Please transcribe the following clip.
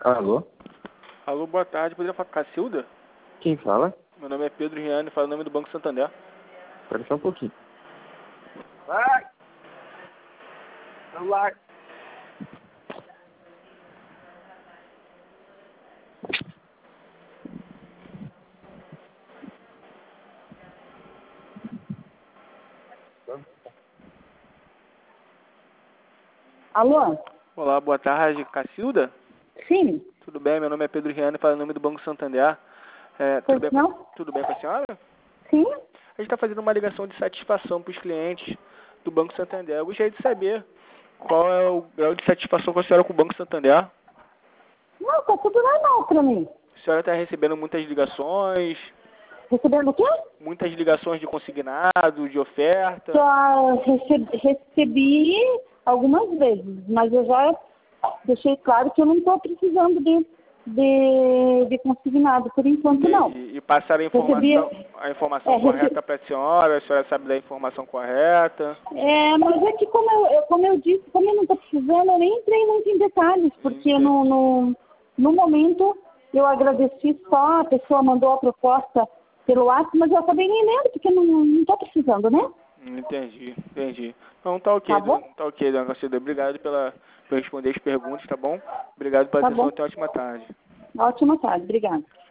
Alô? Alô, boa tarde. Poderia falar com a Cacilda? Quem fala? Meu nome é Pedro Riane, falo o nome do Banco Santander. Espera só um pouquinho. Vai! Celular! Alô? Olá, boa tarde. Cacilda? Sim, Tudo bem? Meu nome é Pedro Riane, falo o nome do Banco Santander. pois não? Tudo bem com a senhora? Sim? A gente está fazendo uma ligação de satisfação para os clientes do Banco Santander. Eu gostaria de saber qual é o grau de satisfação com a senhora com o Banco Santander. Não, tá tudo normal pra mim. A senhora está recebendo muitas ligações, Recebendo o quê? muitas ligações de consignado, de oferta. Já recebi algumas vezes, mas eu já deixei claro que eu não estou precisando de consignado por enquanto, não. E passar a Recebi- informação correta para a senhora sabe da informação correta. Mas é que como eu disse, como eu não estou precisando, eu nem entrei muito em detalhes, porque no momento eu agradeci só, a pessoa mandou a proposta pelo WhatsApp, mas eu acabei nem lendo, porque não estou precisando, né? Entendi. Então tá ok, Tá bom? tá ok, dona Cacilda. Obrigado por responder as perguntas, tá bom? Obrigado pela Tá atenção bom. e tenha uma ótima tarde. Ótima tarde, obrigada.